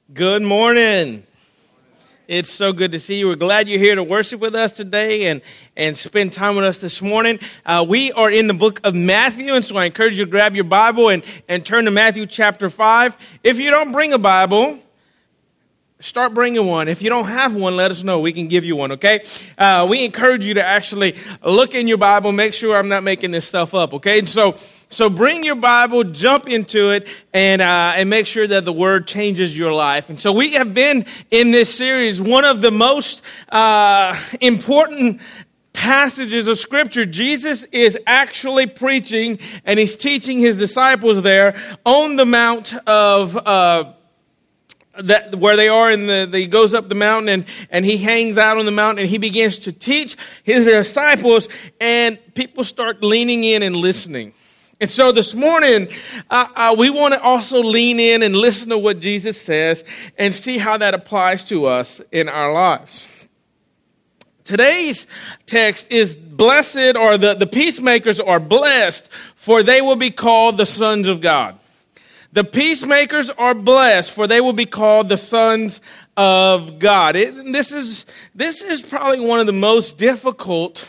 Good morning. It's so good to see you. We're glad you're here to worship with us today and spend time with us this morning. We are in the book of Matthew, and so I encourage you to grab your Bible and turn to Matthew chapter 5. If you don't bring a Bible, start bringing one. If you don't have one, let us know. We can give you one, okay? We encourage you to actually look in your Bible, make sure I'm not making this stuff up, okay? So bring your Bible, jump into it, and make sure that the Word changes your life. And so we have been in this series, one of the most important passages of Scripture. Jesus is actually preaching, and he's teaching his disciples there on the Mount of where they are he goes up the mountain and he hangs out on the mountain and he begins to teach his disciples, and people start leaning in and listening. And so this morning, we want to also lean in and listen to what Jesus says and see how that applies to us in our lives. Today's text is blessed, or the peacemakers are blessed, for they will be called the sons of God. The peacemakers are blessed, for they will be called the sons of God. This is probably one of the most difficult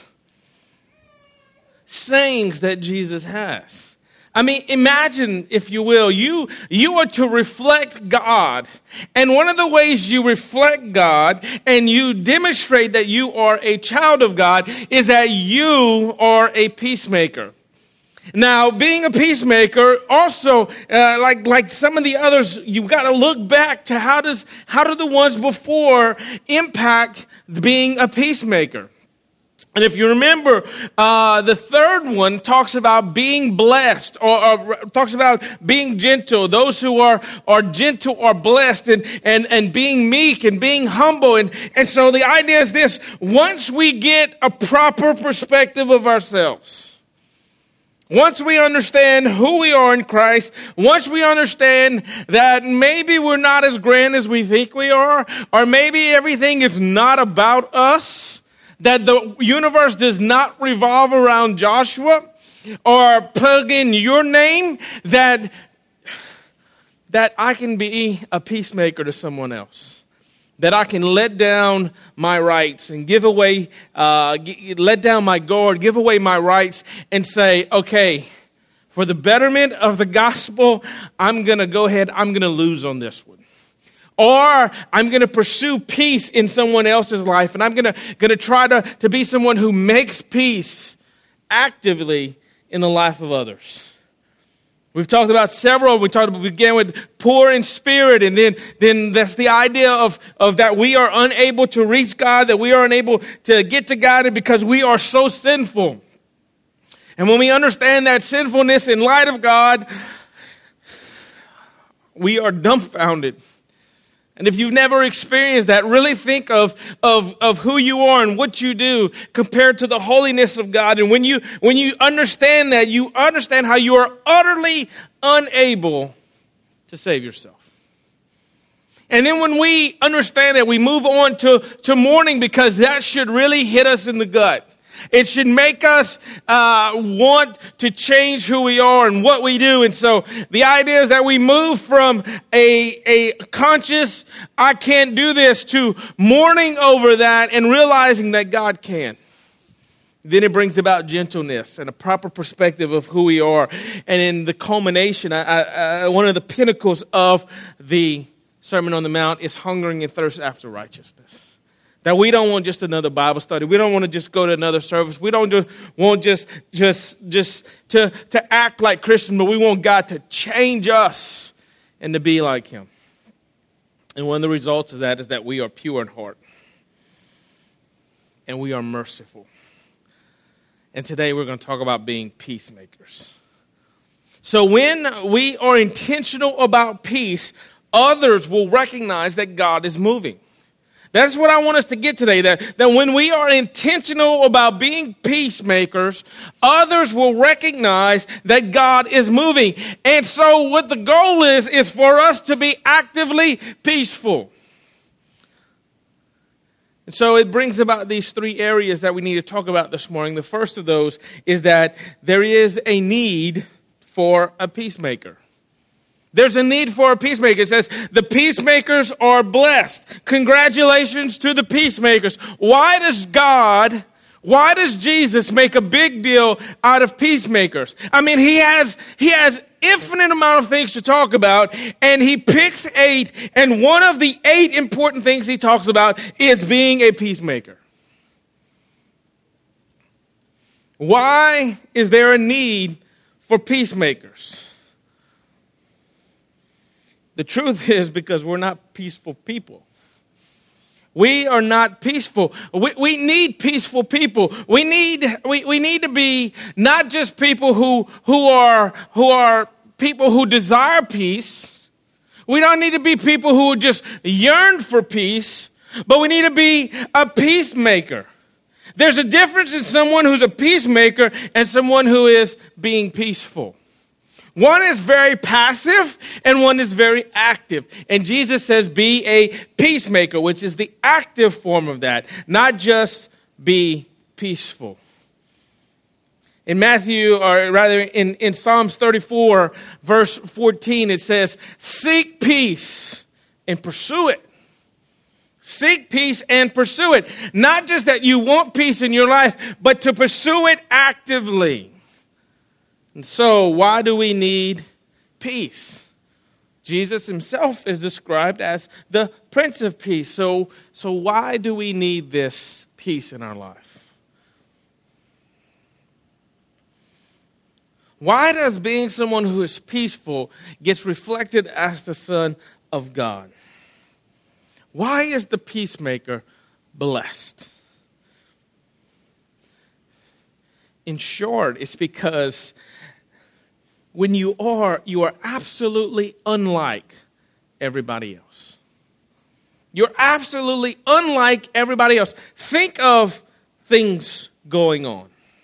sayings that Jesus has. I mean, imagine, if you will, you are to reflect God. And one of the ways you reflect God and you demonstrate that you are a child of God is that you are a peacemaker. Now, being a peacemaker also, like some of the others, you've got to look back to how do the ones before impact being a peacemaker. And if you remember, the third one talks about being blessed, or talks about being gentle. Those who are gentle are blessed, and being meek and being humble. And so the idea is this: once we get a proper perspective of ourselves, once we understand who we are in Christ, once we understand that maybe we're not as grand as we think we are, or maybe everything is not about us, that the universe does not revolve around Joshua, or plug in your name, that I can be a peacemaker to someone else. That I can let down my rights and give away, let down my guard, give away my rights, and say, okay, for the betterment of the gospel, I'm going to go ahead, I'm going to lose on this one. Or I'm going to pursue peace in someone else's life, and I'm going to try to be someone who makes peace actively in the life of others. We've talked about several. We began with poor in spirit, and then that's the idea of that we are unable to reach God, that we are unable to get to God because we are so sinful. And when we understand that sinfulness in light of God, we are dumbfounded. And if you've never experienced that, really think of who you are and what you do compared to the holiness of God. And when you understand that, you understand how you are utterly unable to save yourself. And then when we understand that, we move on to mourning, because that should really hit us in the gut. It should make us want to change who we are and what we do. And so the idea is that we move from a conscious, I can't do this, to mourning over that and realizing that God can. Then it brings about gentleness and a proper perspective of who we are. And in the culmination, one of the pinnacles of the Sermon on the Mount is hungering and thirst after righteousness. That we don't want just another Bible study. We don't want to just go to another service. We don't want just to act like Christians, but we want God to change us and to be like Him. And one of the results of that is that we are pure in heart. And we are merciful. And today we're going to talk about being peacemakers. So when we are intentional about peace, others will recognize that God is moving. That's what I want us to get today, that when we are intentional about being peacemakers, others will recognize that God is moving. And so what the goal is for us to be actively peaceful. And so it brings about these three areas that we need to talk about this morning. The first of those is that there is a need for a peacemaker. There's a need for a peacemaker. It says, the peacemakers are blessed. Congratulations to the peacemakers. Why does Jesus make a big deal out of peacemakers? I mean, he has infinite amount of things to talk about, and he picks 8, and one of the 8 important things he talks about is being a peacemaker. Why is there a need for peacemakers? The truth is because we're not peaceful people. We are not peaceful. We need peaceful people. We need to be not just people who are people who desire peace. We don't need to be people who just yearn for peace, but we need to be a peacemaker. There's a difference in someone who's a peacemaker and someone who is being peaceful. One is very passive and one is very active. And Jesus says, be a peacemaker, which is the active form of that, not just be peaceful. In in Psalms 34, verse 14, it says, seek peace and pursue it. Seek peace and pursue it. Not just that you want peace in your life, but to pursue it actively. And so, why do we need peace? Jesus himself is described as the Prince of Peace. So why do we need this peace in our life? Why does being someone who is peaceful gets reflected as the Son of God? Why is the peacemaker blessed? In short, it's because when you are absolutely unlike everybody else. You're absolutely unlike everybody else. Think of things going on.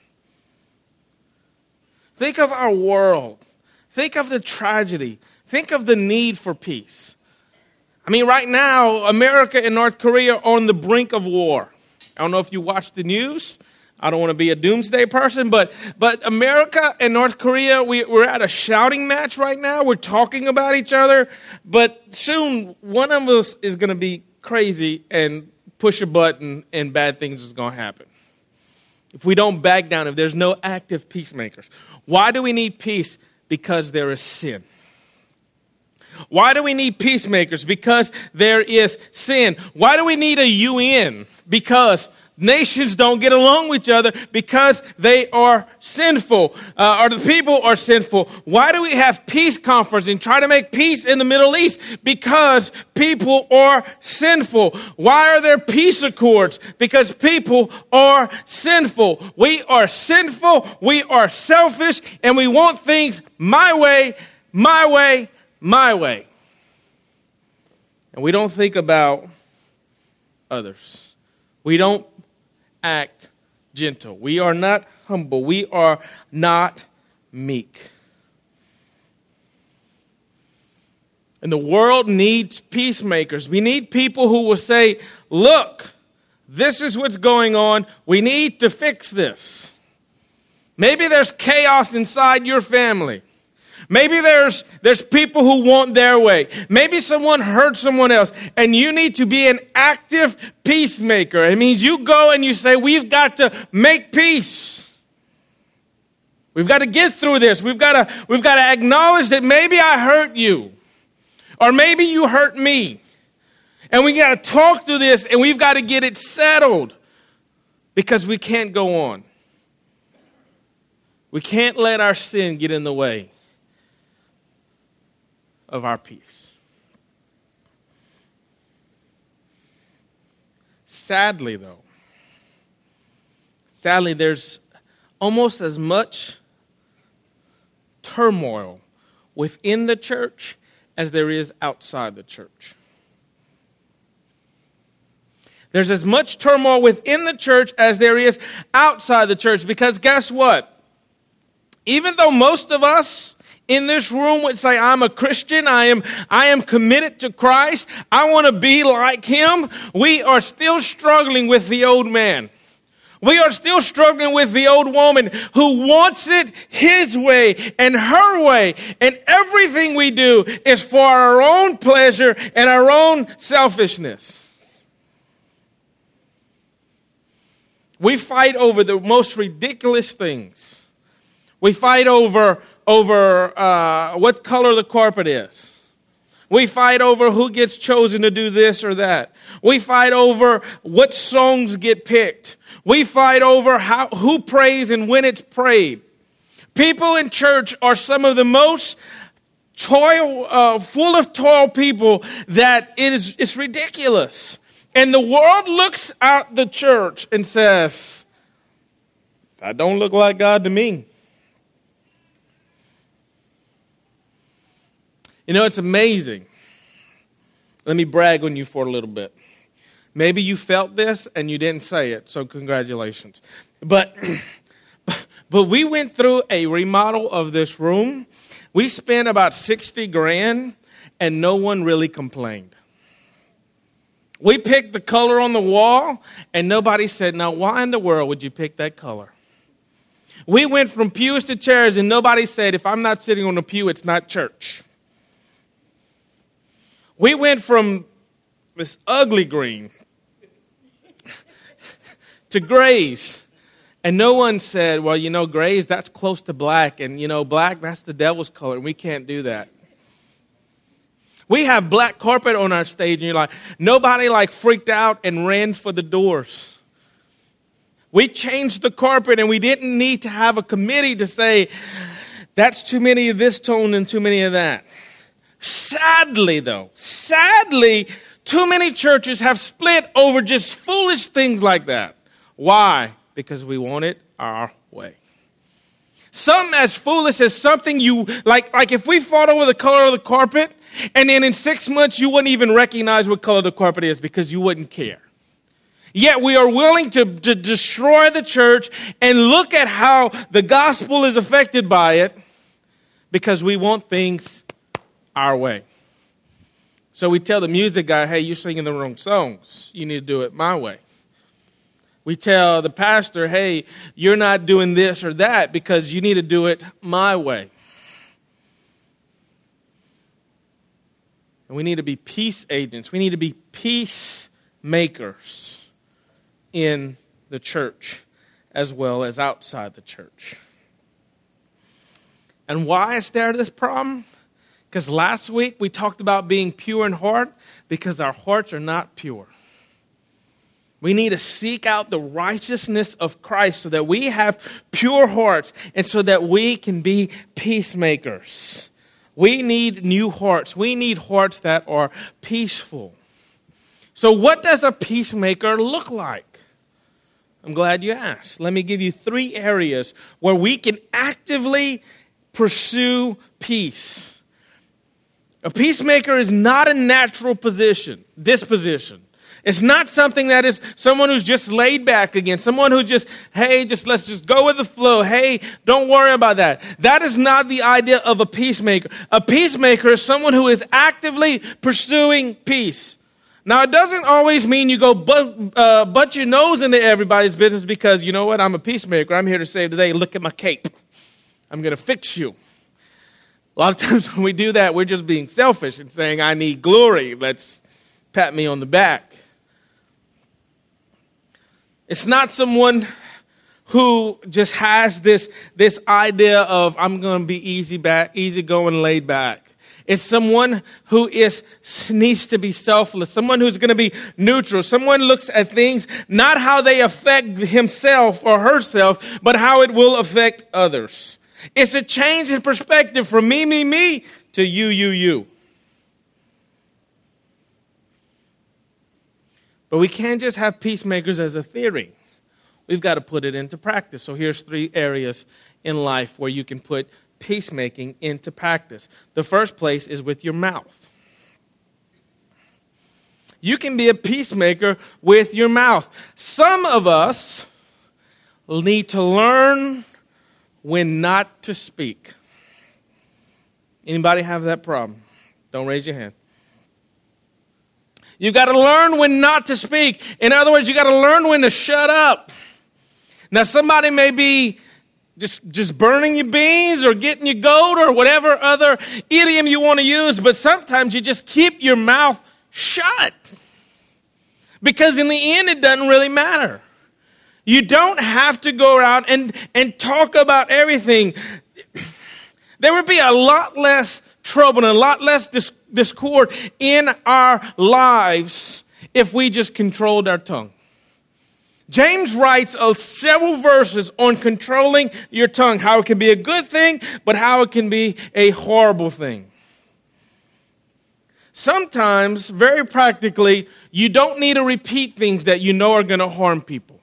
Think of our world. Think of the tragedy. Think of the need for peace. I mean, right now, America and North Korea are on the brink of war. I don't know if you watch the news. I don't want to be a doomsday person, but America and North Korea, we're at a shouting match right now. We're talking about each other, but soon one of us is going to be crazy and push a button and bad things is going to happen. If we don't back down, if there's no active peacemakers. Why do we need peace? Because there is sin. Why do we need peacemakers? Because there is sin. Why do we need a UN? Because nations don't get along with each other because they are sinful, or the people are sinful. Why do we have peace conference and try to make peace in the Middle East? Because people are sinful. Why are there peace accords? Because people are sinful. We are sinful, we are selfish, and we want things my way, my way, my way. And we don't think about others. We don't act gentle. We are not humble. We are not meek. And the world needs peacemakers. We need people who will say, look, this is what's going on. We need to fix this. Maybe there's chaos inside your family. Maybe there's people who want their way. Maybe someone hurt someone else, and you need to be an active peacemaker. It means you go and you say, we've got to make peace. We've got to get through this. We've got to acknowledge that maybe I hurt you, or maybe you hurt me. And we got to talk through this, and we've got to get it settled because we can't go on. We can't let our sin get in the way of our peace. Sadly, there's almost as much turmoil within the church as there is outside the church. There's as much turmoil within the church as there is outside the church, because guess what? Even though most of us in this room would say, I'm a Christian, I am committed to Christ, I want to be like him, we are still struggling with the old man. We are still struggling with the old woman who wants it his way and her way. And everything we do is for our own pleasure and our own selfishness. We fight over the most ridiculous things. We fight over what color the carpet is. We fight over who gets chosen to do this or that. We fight over what songs get picked. We fight over who prays and when it's prayed. People in church are some of the most full of toil people that it's ridiculous. And the world looks at the church and says, that don't look like God to me. You know, it's amazing. Let me brag on you for a little bit. Maybe you felt this and you didn't say it, so congratulations. But we went through a remodel of this room. We spent about $60,000 and no one really complained. We picked the color on the wall and nobody said, now why in the world would you pick that color? We went from pews to chairs and nobody said, if I'm not sitting on a pew, it's not church. We went from this ugly green to grays. And no one said, well, you know, grays, that's close to black. And, you know, black, that's the devil's color. And we can't do that. We have black carpet on our stage. And you're like, nobody freaked out and ran for the doors. We changed the carpet and we didn't need to have a committee to say, that's too many of this tone and too many of that. Sadly, too many churches have split over just foolish things like that. Why? Because we want it our way. Something as foolish as something you, like if we fought over the color of the carpet, and then in 6 months you wouldn't even recognize what color the carpet is because you wouldn't care. Yet we are willing to destroy the church and look at how the gospel is affected by it because we want things our way. So we tell the music guy, hey, you're singing the wrong songs. You need to do it my way. We tell the pastor, hey, you're not doing this or that because you need to do it my way. And we need to be peace agents. We need to be peacemakers in the church as well as outside the church. And why is there this problem? Because last week we talked about being pure in heart because our hearts are not pure. We need to seek out the righteousness of Christ so that we have pure hearts and so that we can be peacemakers. We need new hearts. We need hearts that are peaceful. So what does a peacemaker look like? I'm glad you asked. Let me give you 3 areas where we can actively pursue peace. A peacemaker is not a natural disposition. It's not something that is someone who's just laid back again. Someone who let's just go with the flow. Hey, don't worry about that. That is not the idea of a peacemaker. A peacemaker is someone who is actively pursuing peace. Now, it doesn't always mean you go butt your nose into everybody's business because, you know what, I'm a peacemaker. I'm here to save the day. Look at my cape. I'm going to fix you. A lot of times when we do that, we're just being selfish and saying, I need glory. Let's pat me on the back. It's not someone who just has this idea of, I'm going to be easy going, laid back. It's someone who needs to be selfless, someone who's going to be neutral. Someone looks at things, not how they affect himself or herself, but how it will affect others. It's a change in perspective from me, to you. But we can't just have peacemakers as a theory. We've got to put it into practice. So here's 3 areas in life where you can put peacemaking into practice. The first place is with your mouth. You can be a peacemaker with your mouth. Some of us need to learn when not to speak. Anybody have that problem? Don't raise your hand. You got to learn when not to speak. In other words, you got to learn when to shut up. Now, somebody may be just burning your beans or getting your goat or whatever other idiom you want to use, but sometimes you just keep your mouth shut. Because in the end, it doesn't really matter. You don't have to go around and talk about everything. There would be a lot less trouble and a lot less discord in our lives if we just controlled our tongue. James writes several verses on controlling your tongue, how it can be a good thing, but how it can be a horrible thing. Sometimes, very practically, you don't need to repeat things that you know are going to harm people.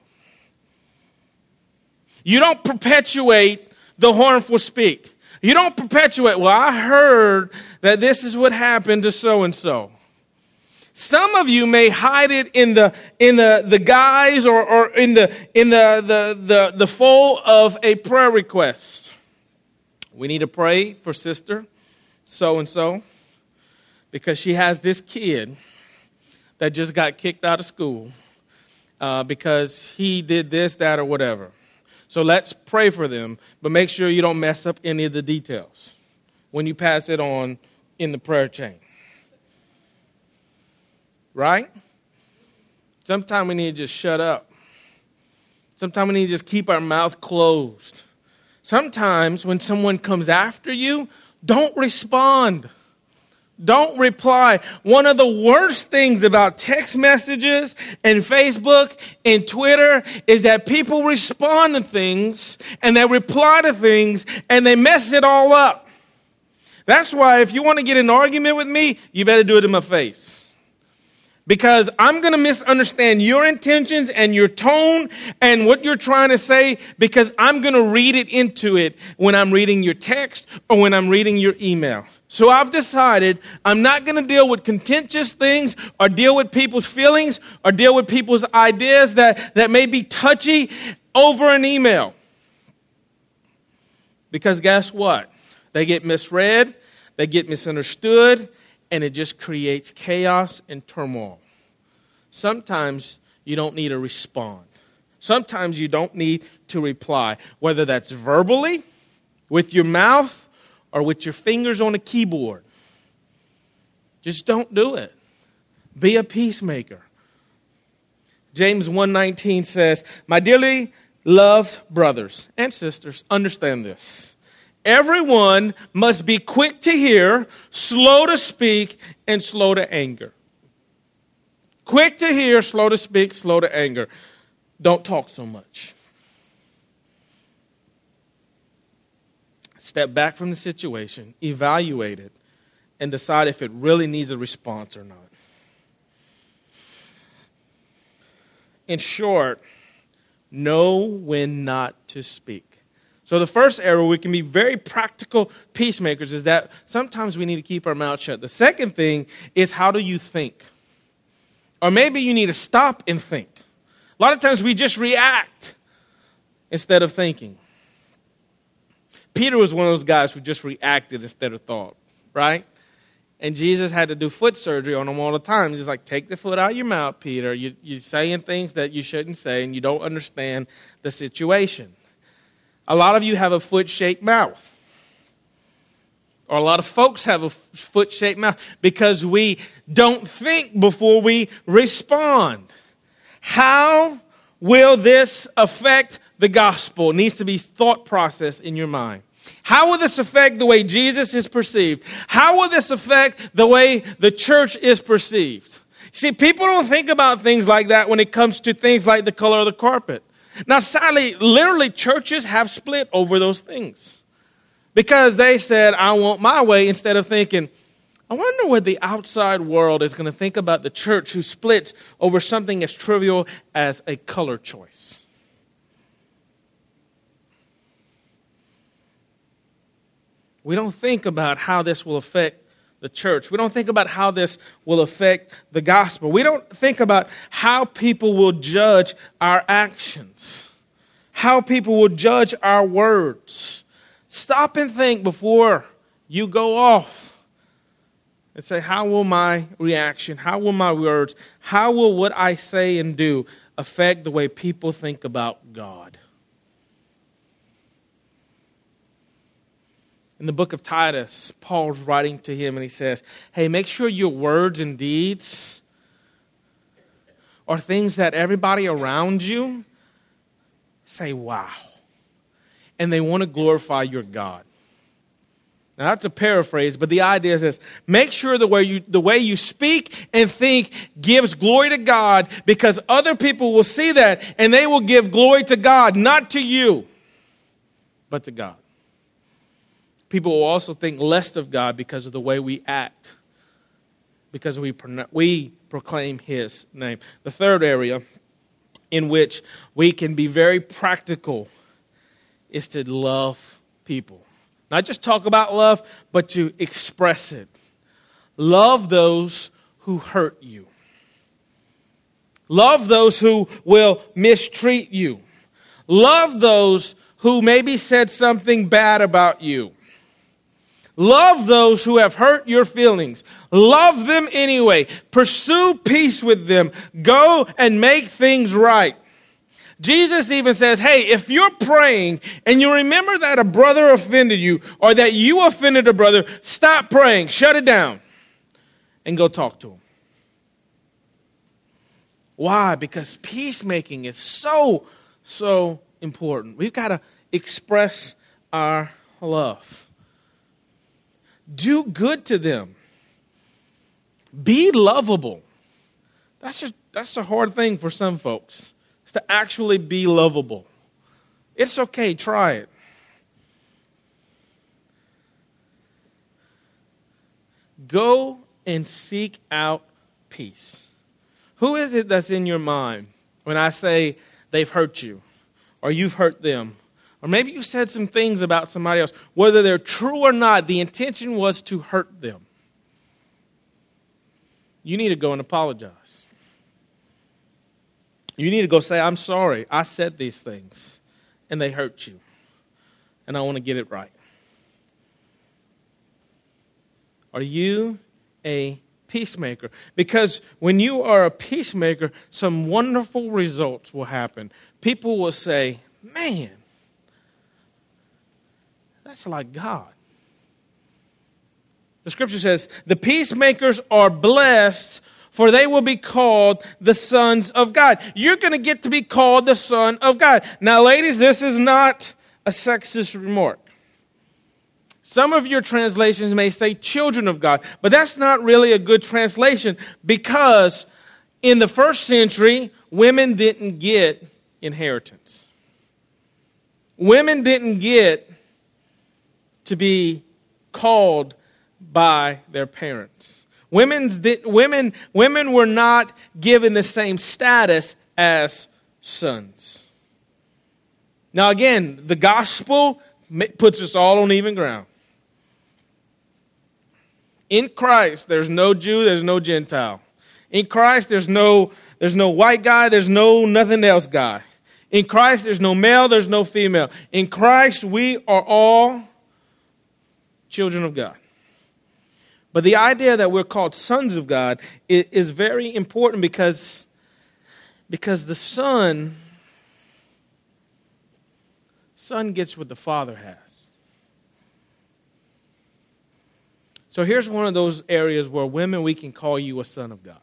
You don't perpetuate the harmful speak. You don't perpetuate, well, I heard that this is what happened to so-and-so. Some of you may hide it in the guise or in the fold of a prayer request. We need to pray for sister so-and-so because she has this kid that just got kicked out of school because he did this, that, or whatever. So let's pray for them, but make sure you don't mess up any of the details when you pass it on in the prayer chain. Right? Sometimes we need to just shut up. Sometimes we need to just keep our mouth closed. Sometimes when someone comes after you, don't respond. Don't reply. One of the worst things about text messages and Facebook and Twitter is that people respond to things and they reply to things and they mess it all up. That's why if you want to get in an argument with me, you better do it in my face. Because I'm going to misunderstand your intentions and your tone and what you're trying to say because I'm going to read it into it when I'm reading your text or when I'm reading your email. So I've decided I'm not going to deal with contentious things or deal with people's feelings or deal with people's ideas that may be touchy over an email. Because guess what? They get misread, they get misunderstood, and it just creates chaos and turmoil. Sometimes you don't need to respond. Sometimes you don't need to reply, whether that's verbally, with your mouth, or with your fingers on a keyboard. Just don't do it. Be a peacemaker. James 1:19 says, "My dearly loved brothers and sisters, understand this. Everyone must be quick to hear, slow to speak, and slow to anger." Quick to hear, slow to speak, slow to anger. Don't talk so much. Step back from the situation, evaluate it, and decide if it really needs a response or not. In short, know when not to speak. So the first area we can be very practical peacemakers is that sometimes we need to keep our mouth shut. The second thing is, how do you think? Or maybe you need to stop and think. A lot of times we just react instead of thinking. Peter was one of those guys who just reacted instead of thought, right? And Jesus had to do foot surgery on him all the time. He's like, take the foot out of your mouth, Peter. You're saying things that you shouldn't say, and you don't understand the situation. A lot of you have a foot-shaped mouth. Or a lot of folks have a foot-shaped mouth because we don't think before we respond. How will this affect the gospel? It needs to be thought process in your mind. How will this affect the way Jesus is perceived? How will this affect the way the church is perceived? See, people don't think about things like that when it comes to things like the color of the carpet. Now, sadly, literally, churches have split over those things. Because they said, I want my way, instead of thinking, I wonder what the outside world is going to think about the church who splits over something as trivial as a color choice. We don't think about how this will affect the church. We don't think about how this will affect the gospel. We don't think about how people will judge our actions, how people will judge our words. Stop and think before you go off and say, how will my reaction, how will my words, how will what I say and do affect the way people think about God? In the book of Titus, Paul's writing to him and he says, hey, make sure your words and deeds are things that everybody around you say, wow. And they want to glorify your God. Now that's a paraphrase, but the idea is this. Make sure the way you speak and think gives glory to God, because other people will see that and they will give glory to God, not to you, but to God. People will also think less of God because of the way we act, because we proclaim His name. The third area in which we can be very practical is to love people. Not just talk about love, but to express it. Love those who hurt you. Love those who will mistreat you. Love those who maybe said something bad about you. Love those who have hurt your feelings. Love them anyway. Pursue peace with them. Go and make things right. Jesus even says, hey, if you're praying and you remember that a brother offended you or that you offended a brother, stop praying, shut it down, and go talk to him. Why? Because peacemaking is so important. We've got to express our love. Do good to them. Be lovable. That's a hard thing for some folks. To actually be lovable. It's okay, try it. Go and seek out peace. Who is it that's in your mind when I say they've hurt you or you've hurt them? Or maybe you said some things about somebody else. Whether they're true or not, the intention was to hurt them. You need to go and apologize. You need to go say, I'm sorry, I said these things, and they hurt you, and I want to get it right. Are you a peacemaker? Because when you are a peacemaker, some wonderful results will happen. People will say, man, that's like God. The scripture says, the peacemakers are blessed, for they will be called the sons of God. You're going to get to be called the son of God. Now, ladies, this is not a sexist remark. Some of your translations may say children of God, but that's not really a good translation, because in the first century, women didn't get inheritance. Women didn't get to be called by their parents. Women were not given the same status as sons. Now again, the gospel puts us all on even ground. In Christ, there's no Jew, there's no Gentile. In Christ, there's no white guy, there's no nothing else guy. In Christ, there's no male, there's no female. In Christ, we are all children of God. But the idea that we're called sons of God is very important because the son gets what the father has. So here's one of those areas where women, we can call you a son of God.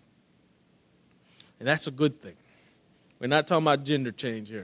And that's a good thing. We're not talking about gender change here.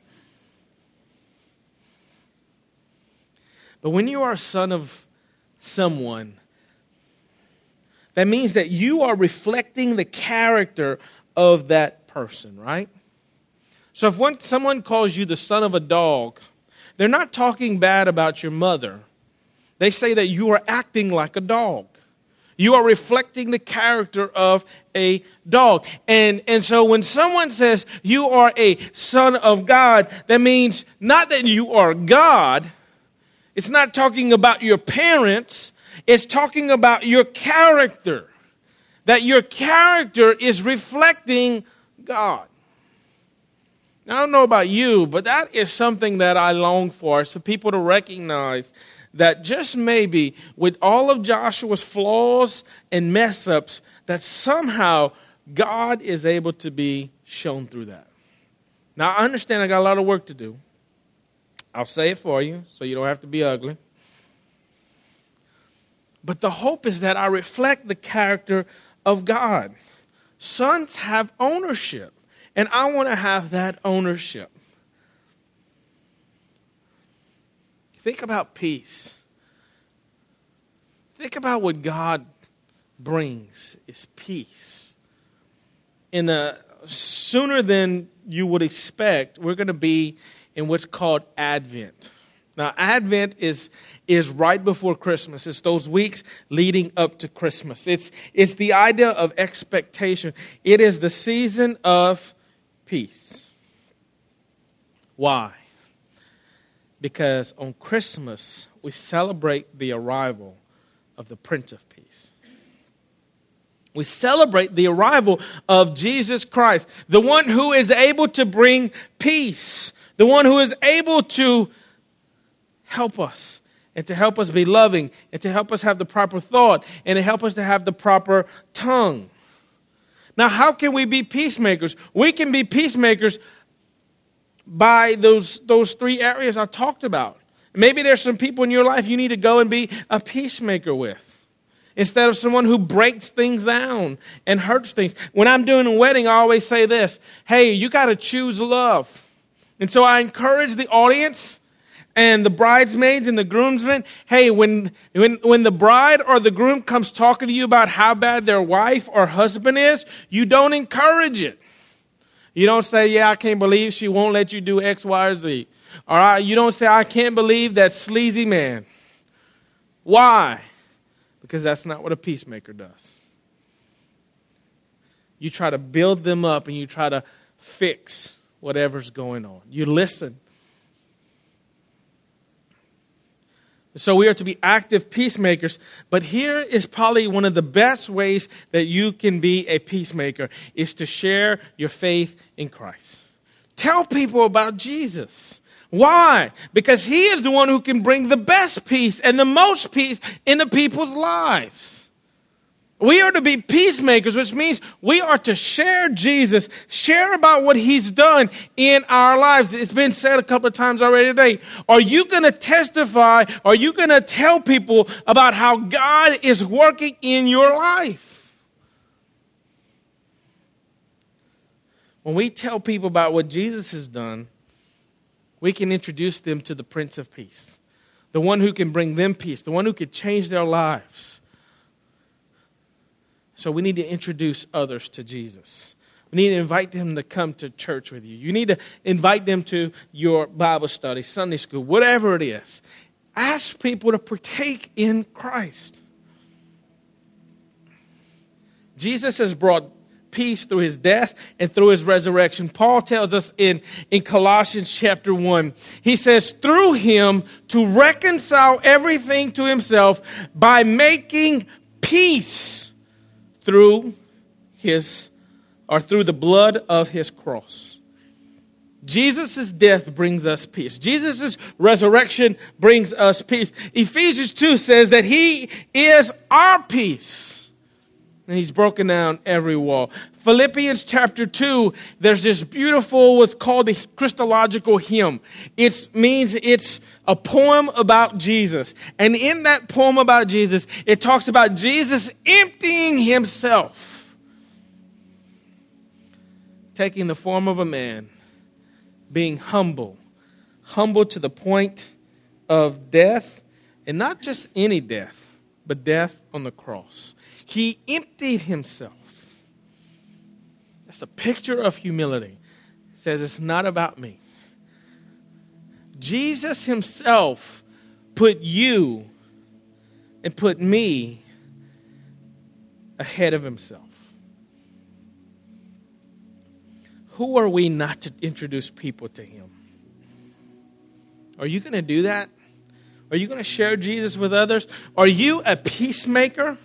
But when you are a son of someone, that means that you are reflecting the character of that person, right? So if someone calls you the son of a dog, they're not talking bad about your mother. They say that you are acting like a dog. You are reflecting the character of a dog. And so when someone says you are a son of God, that means not that you are God. It's not talking about your parents. It's talking about your character. That your character is reflecting God. Now, I don't know about you, but that is something that I long for, is for people to recognize that just maybe with all of Joshua's flaws and mess-ups, that somehow God is able to be shown through that. Now, I understand I got a lot of work to do. I'll say it for you so you don't have to be ugly. But the hope is that I reflect the character of God. Sons have ownership, and I want to have that ownership. Think about peace. Think about what God brings is peace. Sooner than you would expect, we're going to be in what's called Advent. Now, Advent is right before Christmas. It's those weeks leading up to Christmas. It's the idea of expectation. It is the season of peace. Why? Because on Christmas, we celebrate the arrival of the Prince of Peace. We celebrate the arrival of Jesus Christ, the one who is able to bring peace, the one who is able to help us, and to help us be loving, and to help us have the proper thought, and to help us to have the proper tongue. Now, how can we be peacemakers? We can be peacemakers by those three areas I talked about. Maybe there's some people in your life you need to go and be a peacemaker with, instead of someone who breaks things down and hurts things. When I'm doing a wedding, I always say this: hey, you got to choose love. And so I encourage the audience and the bridesmaids and the groomsmen, hey, when the bride or the groom comes talking to you about how bad their wife or husband is, you don't encourage it. You don't say, yeah, I can't believe she won't let you do X, Y, or Z. All right, you don't say, I can't believe that sleazy man. Why? Because that's not what a peacemaker does. You try to build them up and you try to fix whatever's going on. You listen. So we are to be active peacemakers. But here is probably one of the best ways that you can be a peacemaker, is to share your faith in Christ. Tell people about Jesus. Why? Because he is the one who can bring the best peace and the most peace into people's lives. We are to be peacemakers, which means we are to share Jesus, share about what he's done in our lives. It's been said a couple of times already today. Are you going to testify? Are you going to tell people about how God is working in your life? When we tell people about what Jesus has done, we can introduce them to the Prince of Peace, the one who can bring them peace, the one who can change their lives. So we need to introduce others to Jesus. We need to invite them to come to church with you. You need to invite them to your Bible study, Sunday school, whatever it is. Ask people to partake in Christ. Jesus has brought peace through his death and through his resurrection. Paul tells us in Colossians chapter 1, he says, through him to reconcile everything to himself by making peace through the blood of his cross. Jesus' death brings us peace. Jesus' resurrection brings us peace. Ephesians 2 says that he is our peace. And he's broken down every wall. Philippians chapter 2, there's this beautiful, what's called the Christological hymn. It means it's a poem about Jesus. And in that poem about Jesus, it talks about Jesus emptying himself, taking the form of a man, being humble to the point of death, and not just any death, but death on the cross. He emptied himself. That's a picture of humility. It says it's not about me. Jesus himself put you and put me ahead of himself. Who are we not to introduce people to him? Are you going to do that? Are you going to share Jesus with others? Are you a peacemaker?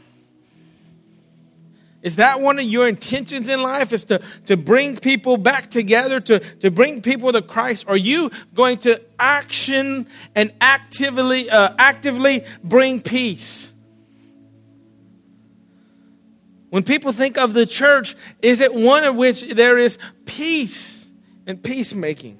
Is that one of your intentions in life, is to bring people back together, to bring people to Christ? Are you going to action and actively bring peace? When people think of the church, is it one in which there is peace and peacemaking?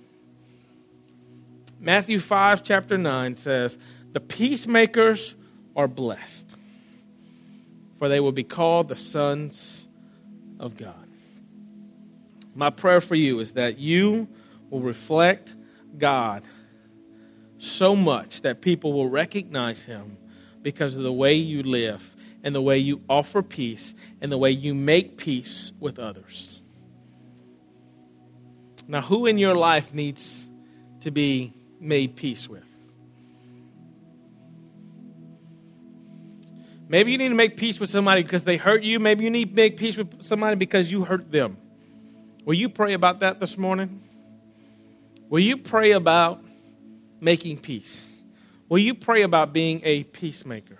Matthew 5, chapter 9 says, the peacemakers are blessed, for they will be called the sons of God. My prayer for you is that you will reflect God so much that people will recognize him because of the way you live and the way you offer peace and the way you make peace with others. Now, who in your life needs to be made peace with? Maybe you need to make peace with somebody because they hurt you. Maybe you need to make peace with somebody because you hurt them. Will you pray about that this morning? Will you pray about making peace? Will you pray about being a peacemaker?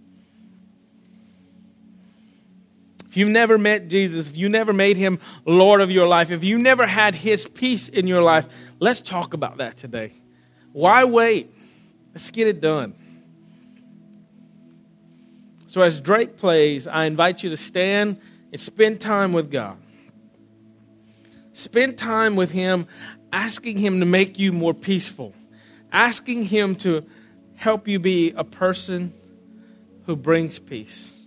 If you've never met Jesus, if you never made him Lord of your life, if you never had his peace in your life, let's talk about that today. Why wait? Let's get it done. So as Drake plays, I invite you to stand and spend time with God. Spend time with him, asking him to make you more peaceful, asking him to help you be a person who brings peace.